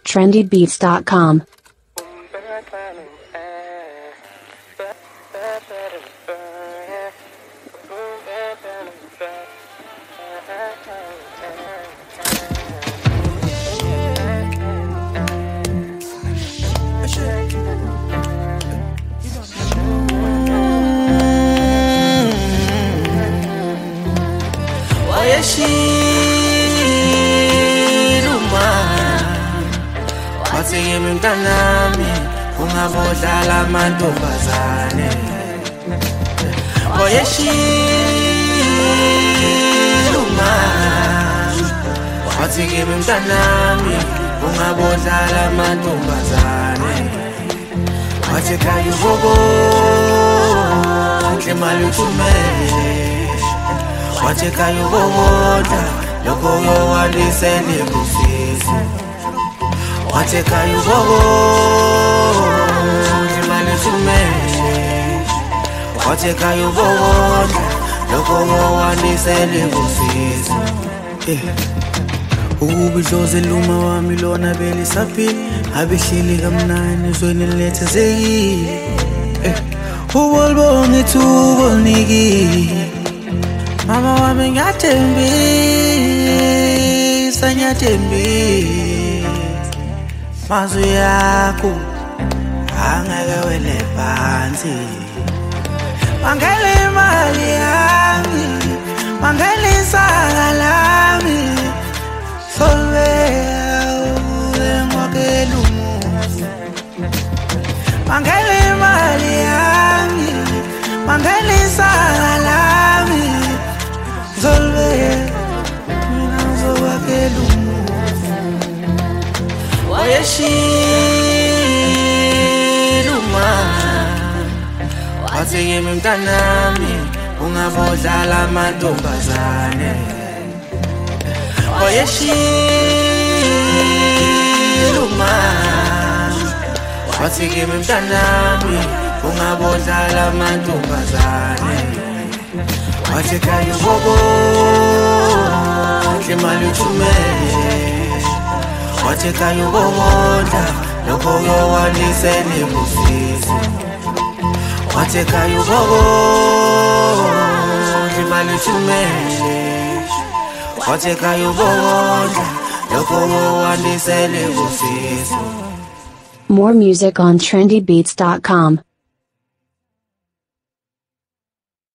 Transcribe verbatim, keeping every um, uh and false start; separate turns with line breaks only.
trendy beats dot com.
Wathengimi mntanami ungabodlala amantombazane Oyeshiluma Wathengimi mntanami ungabodlala amantombazane Wathi ekhaya ubobo imali uthumele Wathi ekhaya ubodla lokho yowalisele kusisi Wathi ekhaya ubobo imali uthumele Wathi ekhaya ubodla lokho yowalisele kusisi Ukubi dlozi luma wami lona belisaphila abehleli kamnani ezweni lethezekile Ubolibonga ithuba unikile Mama wami ngiyathembisa ngiyathembisa Mazwi yakho angeke wele phansi Mangele imali yami Mangele isaka lami Solveya ngwakela umuzi Mangele imali yami Mangele isaka lami Solveya mina ngizowakela umuzi Oyeshiluma Wathengimi mntanami ungabodlala amantombazane Oyeshiluma Wathengimi mntanami ungabodlala amantombazane Wathi ekhaya ubobo imali uthumele Wathi ekhaya ubodla lokho yowalisele kusisi Wathi ekhaya ubobo imali uthumele Wathi ekhaya ubodla lokho yowalisele kusisi
More music on trendy beats dot com.